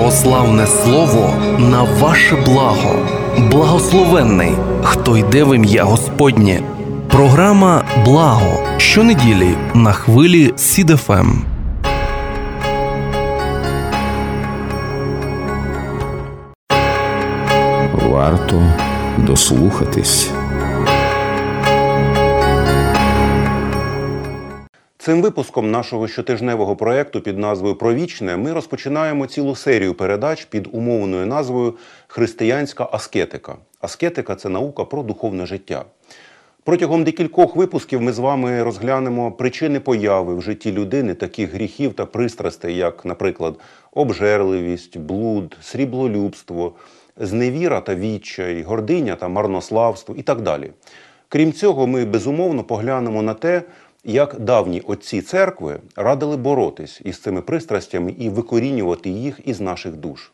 Православне слово на ваше благо. Благословенний, хто йде в ім'я Господнє. Програма «Благо» щонеділі на хвилі СІД ФМ. Варто дослухатись. Цим випуском нашого щотижневого проєкту під назвою «Провічне» ми розпочинаємо цілу серію передач під умовною назвою «Християнська аскетика». Аскетика – це наука про духовне життя. Протягом декількох випусків ми з вами розглянемо причини появи в житті людини таких гріхів та пристрастей, як, наприклад, обжерливість, блуд, сріблолюбство, зневіра та відчай, гординя та марнославство і так далі. Крім цього, ми безумовно поглянемо на те, як давні отці церкви радили боротись із цими пристрастями і викорінювати їх із наших душ.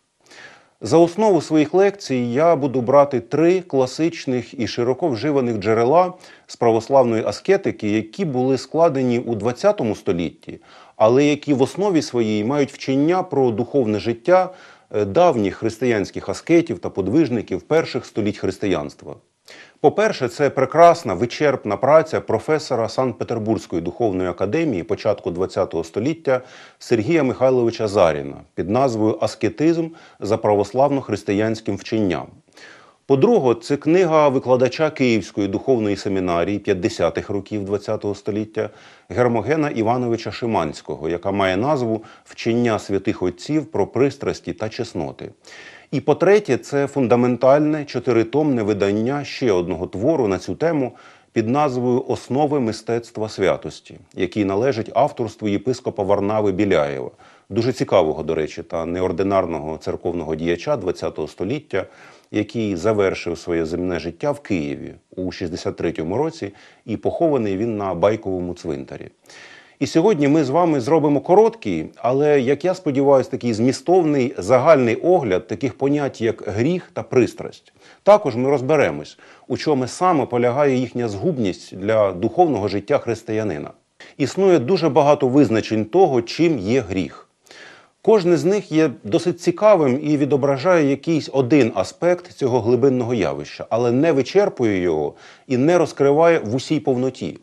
За основу своїх лекцій я буду брати 3 класичних і широко вживаних джерела з православної аскетики, які були складені у ХХ столітті, але які в основі своїй мають вчення про духовне життя давніх християнських аскетів та подвижників перших століть християнства. По-перше, це прекрасна, вичерпна праця професора Санкт-Петербурзької духовної академії початку ХХ століття Сергія Михайловича Заріна під назвою «Аскетизм за православно-християнським вченням». По-друге, це книга викладача Київської духовної семінарії 50-х років ХХ століття Гермогена Івановича Шиманського, яка має назву «Вчення святих отців про пристрасті та чесноти». І по-третє, це фундаментальне 4-томне видання ще одного твору на цю тему під назвою «Основи мистецтва святості», який належить авторству єпископа Варнави Біляєва, дуже цікавого, до речі, та неординарного церковного діяча ХХ століття, який завершив своє земне життя в Києві у 63-му році, і похований він на Байковому цвинтарі. І сьогодні ми з вами зробимо короткий, але, як я сподіваюся, такий змістовний загальний огляд таких понять, як гріх та пристрасть. Також ми розберемось, у чому саме полягає їхня згубність для духовного життя християнина. Існує дуже багато визначень того, чим є гріх. Кожне з них є досить цікавим і відображає якийсь один аспект цього глибинного явища, але не вичерпує його і не розкриває в усій повноті.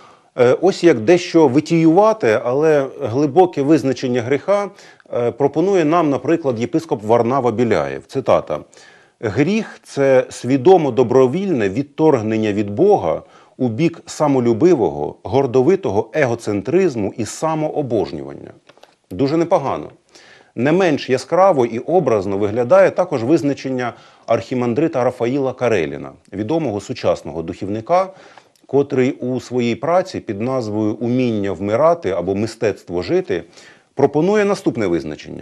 Ось як дещо витіювате, але глибоке визначення гріха пропонує нам, наприклад, єпископ Варнава Біляєв. Цитата. «Гріх – це свідомо добровільне відторгнення від Бога у бік самолюбивого, гордовитого егоцентризму і самообожнювання». Дуже непогано. Не менш яскраво і образно виглядає також визначення архімандрита Рафаїла Кареліна, відомого сучасного духівника, котрий у своїй праці під назвою «Уміння вмирати» або «Мистецтво жити» пропонує наступне визначення.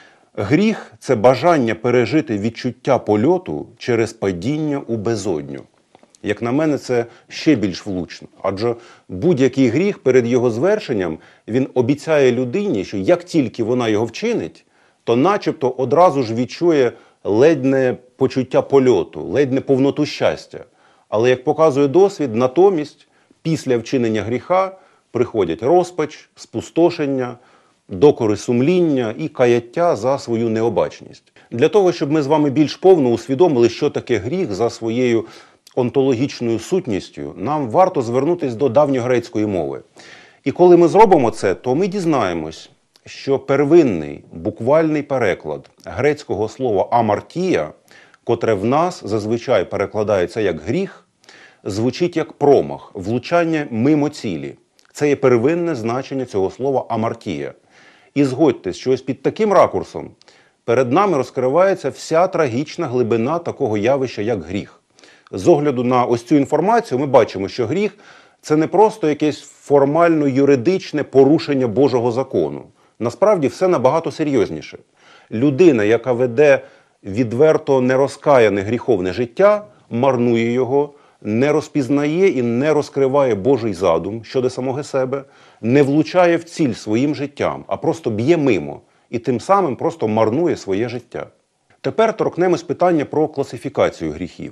Гріх – це бажання пережити відчуття польоту через падіння у безодню. Як на мене, це ще більш влучно, адже будь-який гріх перед його звершенням він обіцяє людині, що як тільки вона його вчинить, то начебто одразу ж відчує ледь почуття польоту, ледь повноту щастя. Але, як показує досвід, натомість після вчинення гріха приходять розпач, спустошення, докори сумління і каяття за свою необачність. Для того, щоб ми з вами більш повно усвідомили, що таке гріх за своєю онтологічною сутністю, нам варто звернутися до давньогрецької мови. І коли ми зробимо це, то ми дізнаємось, що первинний буквальний переклад грецького слова «амартія», котре в нас зазвичай перекладається як гріх, звучить як промах, влучання мимо цілі. Це є первинне значення цього слова «амартія». І згодьтесь, що ось під таким ракурсом перед нами розкривається вся трагічна глибина такого явища, як гріх. З огляду на ось цю інформацію ми бачимо, що гріх – це не просто якесь формально-юридичне порушення Божого закону. Насправді все набагато серйозніше. Людина, яка веде відверто нерозкаяне гріховне життя, марнує його, не розпізнає і не розкриває Божий задум щодо самого себе, не влучає в ціль своїм життям, а просто б'є мимо і тим самим просто марнує своє життя. Тепер торкнемось питання про класифікацію гріхів.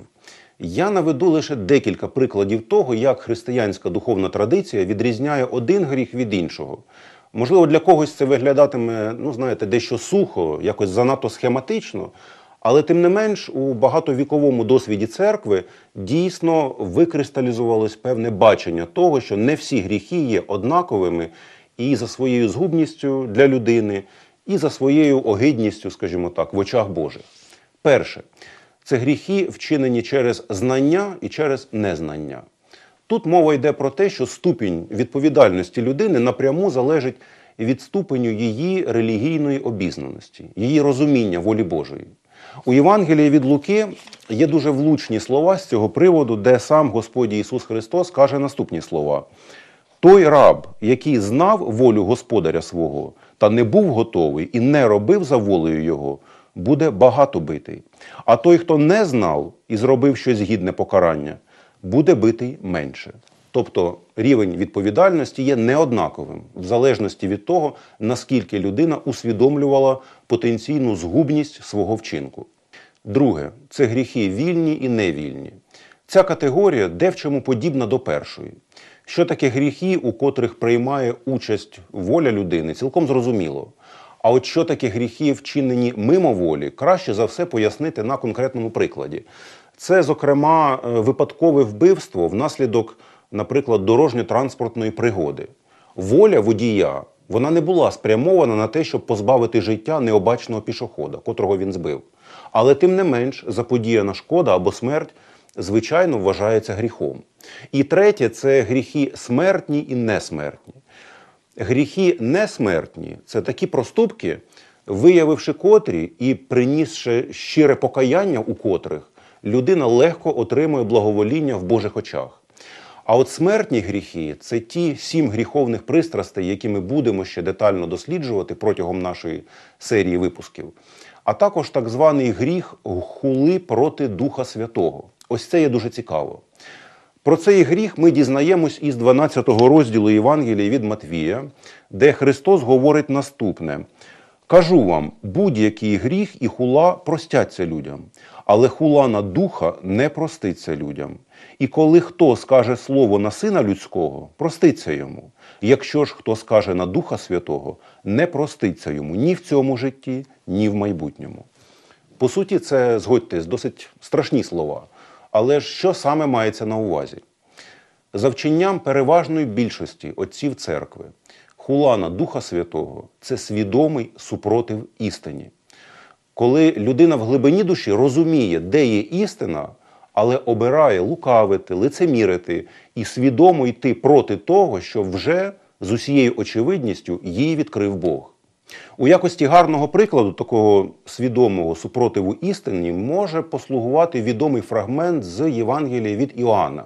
Я наведу лише декілька прикладів того, як християнська духовна традиція відрізняє один гріх від іншого. Можливо, для когось це виглядатиме, дещо сухо, якось занадто схематично, але тим не менш у багатовіковому досвіді церкви дійсно викристалізувалось певне бачення того, що не всі гріхи є однаковими і за своєю згубністю для людини, і за своєю огидністю, скажімо так, в очах Божих. Перше – це гріхи, вчинені через знання і через незнання. Тут мова йде про те, що ступінь відповідальності людини напряму залежить від ступеню її релігійної обізнаності, її розуміння волі Божої. У Євангелії від Луки є дуже влучні слова з цього приводу, де сам Господь Ісус Христос каже наступні слова. «Той раб, який знав волю господаря свого, та не був готовий і не робив за волею його, буде багато битий. А той, хто не знав і зробив щось гідне покарання, буде битий менше». Тобто рівень відповідальності є неоднаковим, в залежності від того, наскільки людина усвідомлювала потенційну згубність свого вчинку. Друге – це гріхи вільні і невільні. Ця категорія де в чому подібна до першої. Що таке гріхи, у котрих приймає участь воля людини, цілком зрозуміло. А от що таке гріхи, вчинені мимо волі, краще за все пояснити на конкретному прикладі. Це, зокрема, випадкове вбивство внаслідок, наприклад, дорожньо-транспортної пригоди. Воля водія, вона не була спрямована на те, щоб позбавити життя необачного пішохода, котрого він збив. Але тим не менш, заподіяна шкода або смерть, звичайно, вважається гріхом. І третє – це гріхи смертні і несмертні. Гріхи несмертні – це такі проступки, виявивши котрі і принісши щире покаяння у котрих, людина легко отримує благовоління в Божих очах. А от смертні гріхи – це ті 7 гріховних пристрастей, які ми будемо ще детально досліджувати протягом нашої серії випусків. А також так званий гріх хули проти Духа Святого. Ось це є дуже цікаво. Про цей гріх ми дізнаємось із 12 розділу Євангелія від Матвія, де Христос говорить наступне. «Кажу вам, будь-який гріх і хула простяться людям, але хула на Духа не проститься людям. І коли хто скаже слово на Сина Людського, проститься йому. Якщо ж хто скаже на Духа Святого, не проститься йому ні в цьому житті, ні в майбутньому». По суті, це, згодьтесь, досить страшні слова. Але ж що саме мається на увазі? За вченням переважної більшості отців церкви, хула на Духа Святого – це свідомий супротив істині. Коли людина в глибині душі розуміє, де є істина, але обирає лукавити, лицемірити і свідомо йти проти того, що вже з усією очевидністю їй відкрив Бог. У якості гарного прикладу такого свідомого супротиву істині може послугувати відомий фрагмент з Євангелія від Іоанна,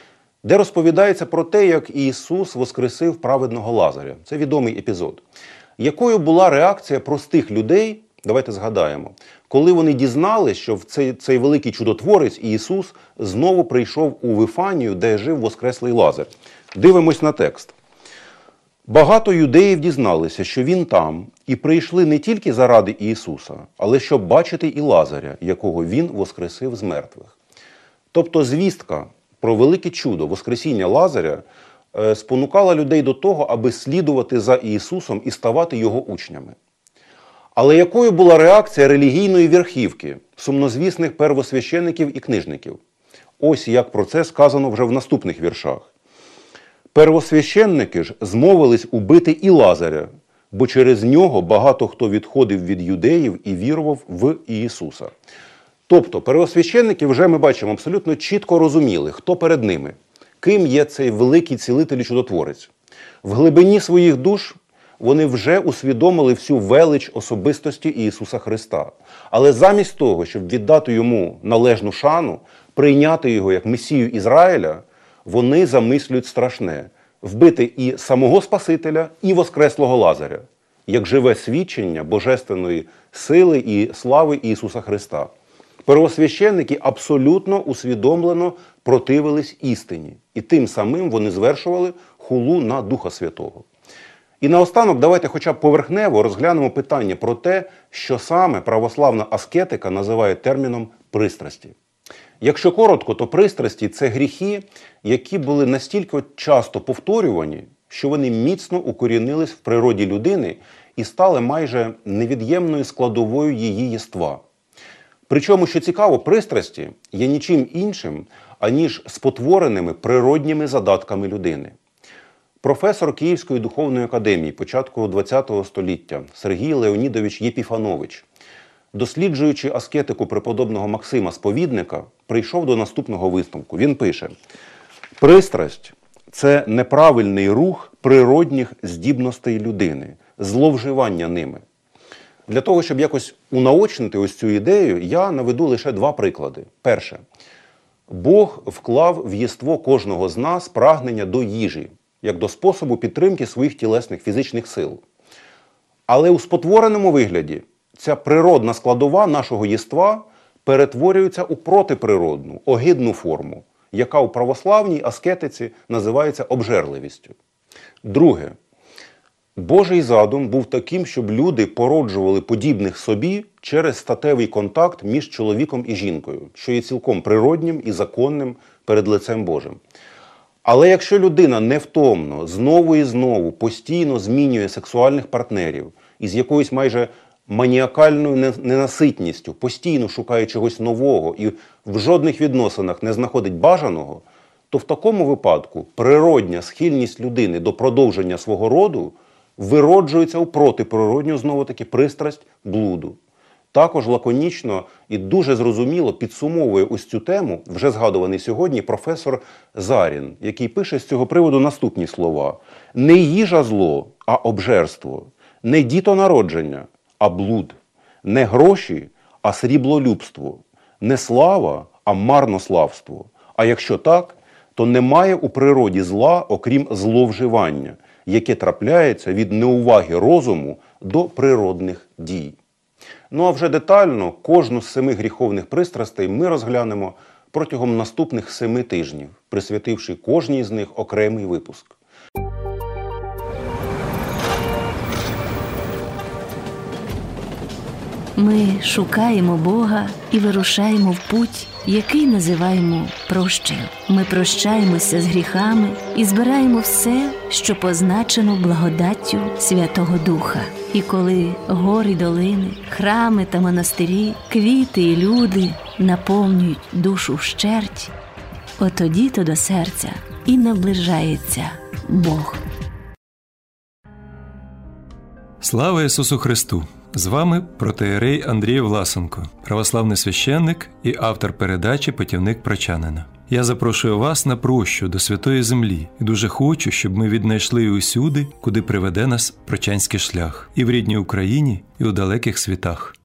де розповідається про те, як Ісус воскресив праведного Лазаря. Це відомий епізод. Якою була реакція простих людей, давайте згадаємо, коли вони дізналися, що цей великий чудотворець Ісус знову прийшов у Вифанію, де жив воскреслий Лазар. Дивимось на текст. Багато юдеїв дізналися, що він там, і прийшли не тільки заради Ісуса, але щоб бачити і Лазаря, якого він воскресив з мертвих. Тобто звістка про велике чудо воскресіння Лазаря спонукала людей до того, аби слідувати за Ісусом і ставати його учнями. Але якою була реакція релігійної верхівки, сумнозвісних первосвящеників і книжників? Ось як про це сказано вже в наступних віршах. Первосвященники ж змовились убити і Лазаря, бо через нього багато хто відходив від юдеїв і вірував в Ісуса. Тобто первосвященники вже, ми бачимо, абсолютно чітко розуміли, хто перед ними, ким є цей великий цілитель і чудотворець. В глибині своїх душ вони вже усвідомили всю велич особистості Ісуса Христа. Але замість того, щоб віддати йому належну шану, прийняти його як Месію Ізраїля, вони замислюють страшне – вбити і самого Спасителя, і воскреслого Лазаря, як живе свідчення божественної сили і слави Ісуса Христа. Первосвященники абсолютно усвідомлено противились істині, і тим самим вони звершували хулу на Духа Святого. І наостанок давайте хоча б поверхнево розглянемо питання про те, що саме православна аскетика називає терміном «пристрасті». Якщо коротко, то пристрасті – це гріхи, які були настільки часто повторювані, що вони міцно укорінились в природі людини і стали майже невід'ємною складовою її єства. Причому, що цікаво, пристрасті є нічим іншим, аніж спотвореними природніми задатками людини. Професор Київської духовної академії початку ХХ століття Сергій Леонідович Єпіфанович, досліджуючи аскетику преподобного Максима Сповідника, прийшов до наступного висновку. Він пише: «Пристрасть – це неправильний рух природних здібностей людини, зловживання ними». Для того, щоб якось унаочнити ось цю ідею, я наведу лише два приклади. Перше. Бог вклав в єство кожного з нас прагнення до їжі, як до способу підтримки своїх тілесних фізичних сил. Але у спотвореному вигляді ця природна складова нашого єства перетворюється у протиприродну, огидну форму, яка у православній аскетиці називається обжерливістю. Друге. Божий задум був таким, щоб люди породжували подібних собі через статевий контакт між чоловіком і жінкою, що є цілком природнім і законним перед лицем Божим. Але якщо людина невтомно, знову і знову, постійно змінює сексуальних партнерів і з якоюсь майже маніакальною ненаситністю, постійно шукає чогось нового і в жодних відносинах не знаходить бажаного, то в такому випадку природня схильність людини до продовження свого роду вироджується у протиприродню, знову-таки, пристрасть блуду. Також лаконічно і дуже зрозуміло підсумовує ось цю тему вже згадуваний сьогодні професор Зарін, який пише з цього приводу наступні слова. «Не їжа зло, а обжерство, не дітонародження, а блуд, не гроші, а сріблолюбство, не слава, а марнославство. А якщо так, то немає у природі зла, окрім зловживання, яке трапляється від неуваги розуму до природних дій». Ну а вже детально кожну з 7 гріховних пристрастей ми розглянемо протягом наступних 7 тижнів, присвятивши кожній з них окремий випуск. Ми шукаємо Бога і вирушаємо в путь, який називаємо прощею. Ми прощаємося з гріхами і збираємо все, що позначено благодаттю Святого Духа. І коли гори, долини, храми та монастирі, квіти і люди наповнюють душу вщерть, отоді-то до серця і наближається Бог. Слава Ісусу Христу! З вами протоієрей Андрій Власенко, православний священник і автор передачі «Путівник прочанина». Я запрошую вас на прощу до Святої Землі і дуже хочу, щоб ми віднайшли усюди, куди приведе нас прочанський шлях, і в рідній Україні, і у далеких світах.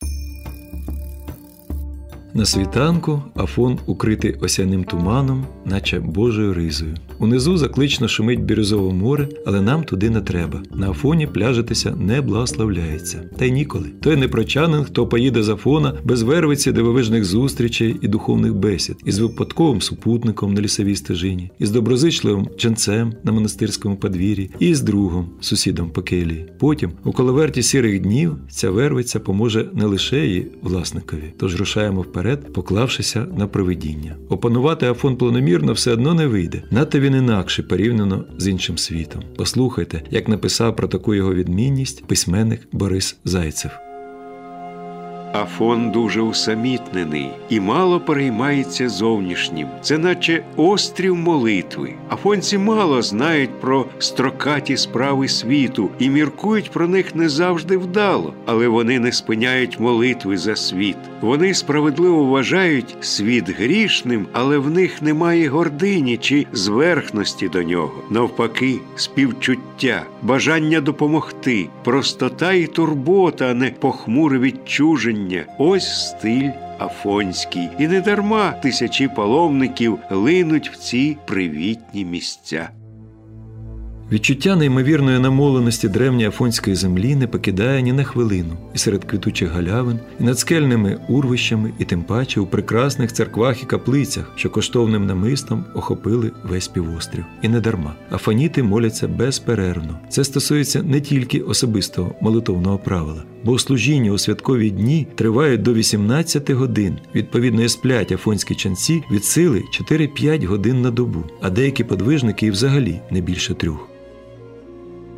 На світанку Афон укритий осяним туманом, наче Божою ризою. Унизу заклично шумить бірюзове море, але нам туди не треба. На Афоні пляжитися не благословляється. Та й ніколи. Той непрочанин, хто поїде з Афона, без вервиці дивовижних зустрічей і духовних бесід, із випадковим супутником на лісовій стежині, із доброзичливим ченцем на монастирському подвір'ї, і з другом, сусідом по келії. Потім, у коловерті сірих днів, ця вервиця поможе не лише її власникові. Тож рушаємо вперед, поклавшися на провидіння. Опанувати Афон планомірно все одно не вийде. Надто він інакший порівняно з іншим світом. Послухайте, як написав про таку його відмінність письменник Борис Зайцев. Афон дуже усамітнений і мало переймається зовнішнім. Це наче острів молитви. Афонці мало знають про строкаті справи світу і міркують про них не завжди вдало. Але вони не спиняють молитви за світ. Вони справедливо вважають світ грішним, але в них немає гордині чи зверхності до нього. Навпаки, співчуття, бажання допомогти, простота і турбота, а не похмуре відчуження. Ось стиль афонський. І недарма тисячі паломників линуть в ці привітні місця. Відчуття неймовірної намоленості древньої афонської землі не покидає ні на хвилину. І серед квітучих галявин, і над скельними урвищами, і тим паче у прекрасних церквах і каплицях, що коштовним намистом охопили весь півострів. І не дарма. Афоніти моляться безперервно. Це стосується не тільки особистого молитовного правила. Богослужіння у святкові дні тривають до 18 годин. Відповідно, і сплять афонські ченці від сили 4-5 годин на добу, а деякі подвижники і взагалі не більше 3.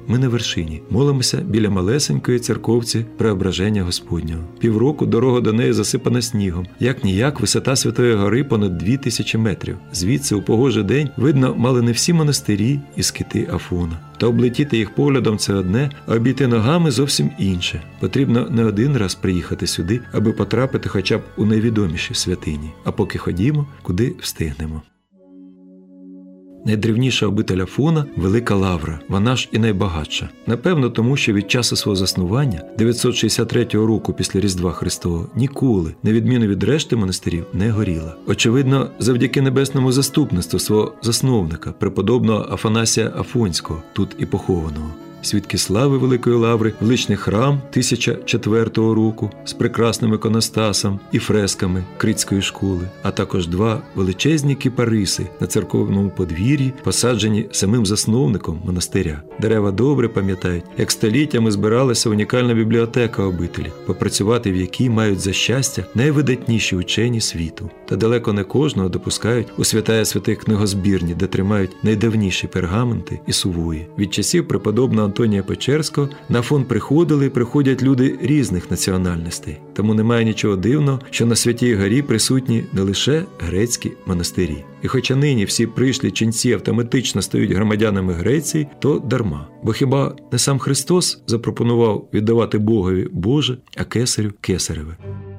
ми на вершині. Молимося біля малесенької церковці Преображення Господнього. Півроку дорога до неї засипана снігом. Як-ніяк висота Святої гори понад 2000 метрів. Звідси у погожий день видно мали не всі монастирі і скити Афона. Та облетіти їх поглядом – це одне, а обійти ногами – зовсім інше. Потрібно не один раз приїхати сюди, аби потрапити хоча б у найвідоміші святині. А поки ходімо, куди встигнемо. Найдревніша обитель Афона – Велика Лавра, вона ж і найбагатша. Напевно, тому що від часу свого заснування, 963 року після Різдва Христового, ніколи, на відміну від решти монастирів, не горіла. Очевидно, завдяки небесному заступництву свого засновника, преподобного Афанасія Афонського, тут і похованого. Свідки слави Великої Лаври – величний храм 1004 року з прекрасним іконостасом і фресками Критської школи, а також 2 величезні кипариси на церковному подвір'ї, посаджені самим засновником монастиря. Дерева добре пам'ятають, як століттями збиралася унікальна бібліотека обителі, попрацювати в якій мають за щастя найвидатніші учені світу. Та далеко не кожного допускають у святая святих книгозбірні, де тримають найдавніші пергаменти і сувої. Від часів преподобного Антонія Печерського на Афон приходили і приходять люди різних національностей. Тому немає нічого дивного, що на Святій горі присутні не лише грецькі монастирі. І хоча нині всі прийшлі ченці автоматично стають громадянами Греції, то дарма. Бо хіба не сам Христос запропонував віддавати Богові Боже, а кесарю – кесареве?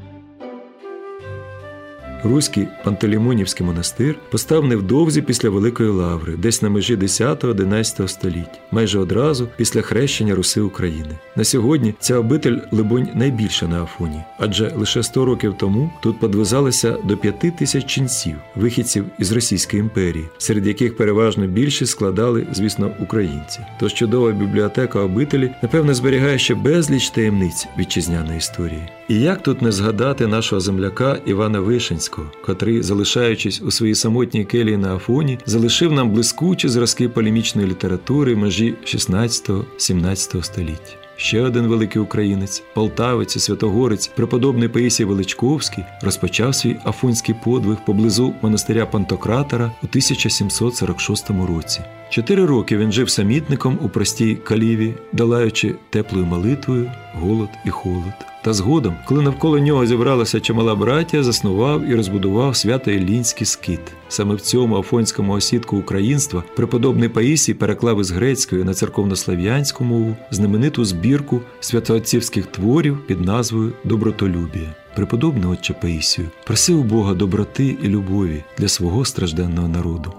Руський Пантелеймонівський монастир постав невдовзі після Великої Лаври, десь на межі 10-11 століть, майже одразу після хрещення Руси України. На сьогодні ця обитель, либонь, найбільша на Афоні, адже лише 100 років тому тут подвизалося до 5000 ченців, вихідців із Російської імперії, серед яких переважно більшість складали, звісно, українці. Тож чудова бібліотека обителі, напевно, зберігає ще безліч таємниць вітчизняної історії. І як тут не згадати нашого земляка Івана Вишенського, котрий, залишаючись у своїй самотній келії на Афоні, залишив нам блискучі зразки полемічної літератури межі 16-17 століття. Ще один великий українець, полтавець і святогорець, преподобний Паїсій Величковський, розпочав свій афонський подвиг поблизу монастиря Пантократора у 1746 році. 4 роки він жив самітником у простій каліві, долаючи теплою молитвою голод і холод. Та згодом, коли навколо нього зібралася чимала братія, заснував і розбудував свято-Іллінський скит. Саме в цьому афонському осідку українства преподобний Паїсій переклав із грецької на церковнослав'янську мову знамениту збірку святоотцівських творів під назвою «Добротолюбія». Преподобний отче Паїсію просив у Бога доброти і любові для свого стражденного народу.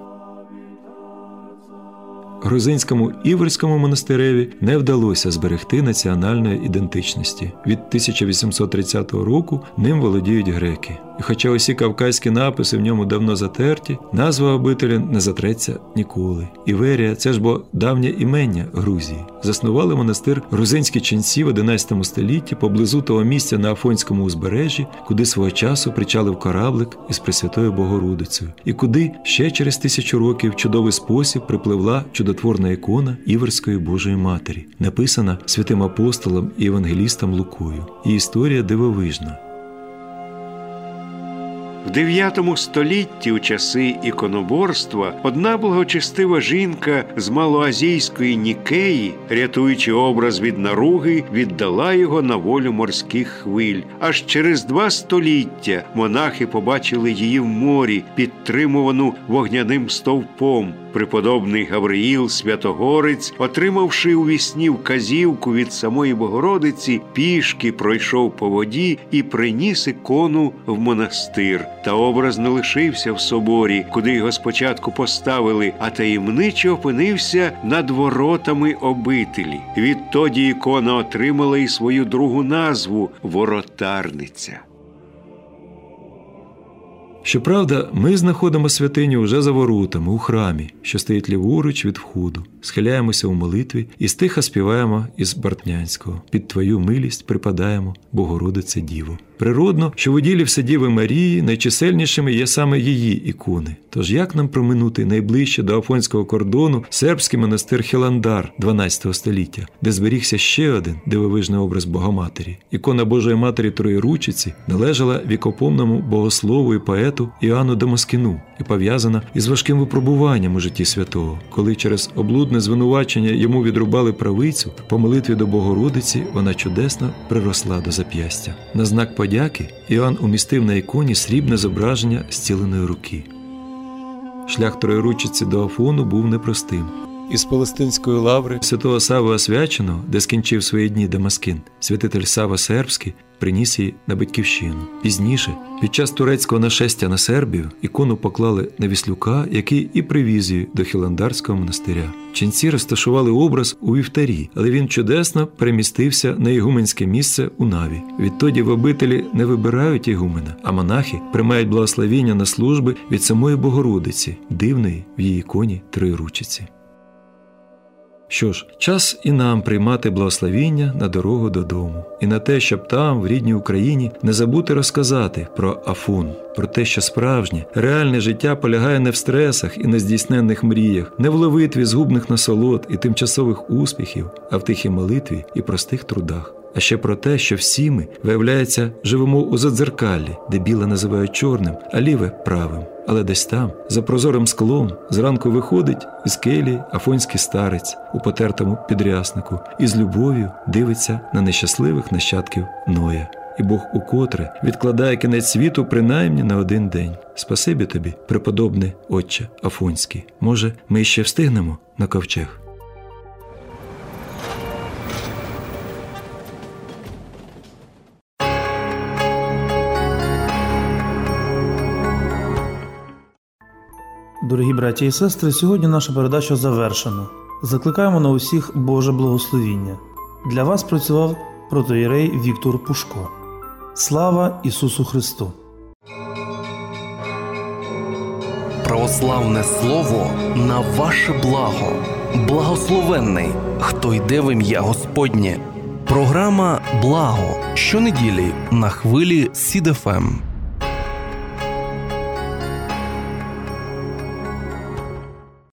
Грузинському Іверському монастиреві не вдалося зберегти національної ідентичності. Від 1830 року ним володіють греки. І хоча усі кавказькі написи в ньому давно затерті, назва обителі не затреться ніколи. Іверія – це ж бо давнє імення Грузії. Заснували монастир грузинські ченці в 11 столітті поблизу того місця на Афонському узбережжі, куди свого часу причалив кораблик із Пресвятою Богородицею. І куди ще через 1000 років в чудовий спосіб припливла чудотворна ікона Іверської Божої Матері, написана святим апостолом і евангелістом Лукою. І історія дивовижна. В 9 столітті, у часи іконоборства, одна благочестива жінка з малоазійської Нікеї, рятуючи образ від наруги, віддала його на волю морських хвиль. Аж через 2 століття монахи побачили її в морі, підтримувану вогняним стовпом. Преподобний Гавриїл Святогорець, отримавши у вісні вказівку від самої Богородиці, пішки пройшов по воді і приніс ікону в монастир. Та образ не лишився в соборі, куди його спочатку поставили, а таємниче опинився над воротами обителі. Відтоді ікона отримала і свою другу назву – Воротарниця. Щоправда, ми знаходимо святиню уже за воротами, у храмі, що стоїть ліворуч від входу. Схиляємося у молитві і стиха співаємо із Бартнянського «Під Твою милість припадаємо, Богородице Діво». Природно, що в уділі Вседіви Марії найчисельнішими є саме її ікони. Тож як нам проминути найближче до афонського кордону сербський монастир Хіландар 12 століття, де зберігся ще один дивовижний образ Богоматері. Ікона Божої Матері Троєручиці належала вікопомному богослову і поету Іоанну Дамаскіну. І і пов'язана із важким випробуванням у житті святого. Коли через облудне звинувачення йому відрубали правицю, по молитві до Богородиці вона чудесно приросла до зап'ястя. На знак подяки Іоанн умістив на іконі срібне зображення зціленої руки. Шлях Троєручиці до Афону був непростим. Із Палестинської лаври святого Сави Освяченого, де скінчив свої дні Дамаскин, святитель Сава Сербський приніс її на батьківщину. Пізніше, під час турецького нашестя на Сербію, ікону поклали на Віслюка, який і привіз її до Хіландарського монастиря. Ченці розташували образ у вівтарі, але він чудесно перемістився на ігуменське місце у Наві. Відтоді в обителі не вибирають ігумена, а монахи приймають благословіння на служби від самої Богородиці, дивної в її іконі Троєручиці. Що ж, час і нам приймати благословіння на дорогу додому. І на те, щоб там, в рідній Україні, не забути розказати про Афон, про те, що справжнє, реальне життя полягає не в стресах і нездійсненних мріях, не в ловитві згубних насолод і тимчасових успіхів, а в тихій молитві і простих трудах. А ще про те, що всі ми, виявляється, живемо у задзеркаллі, де біле називають чорним, а ліве – правим. Але десь там, за прозорим склом, зранку виходить із келії афонський старець у потертому підряснику і з любов'ю дивиться на нещасливих нащадків Ноя. І Бог укотре відкладає кінець світу принаймні на один день. Спасибі тобі, преподобний отче Афонський. Може, ми ще встигнемо на ковчег? Дорогі браті і сестри, сьогодні наша передача завершена. Закликаємо на усіх Боже благословіння. Для вас працював протоієрей Віктор Пушко. Слава Ісусу Христу! Православне слово на ваше благо. Благословенний, хто йде в ім'я Господнє. Програма «Благо» щонеділі на хвилі СІД-ФМ.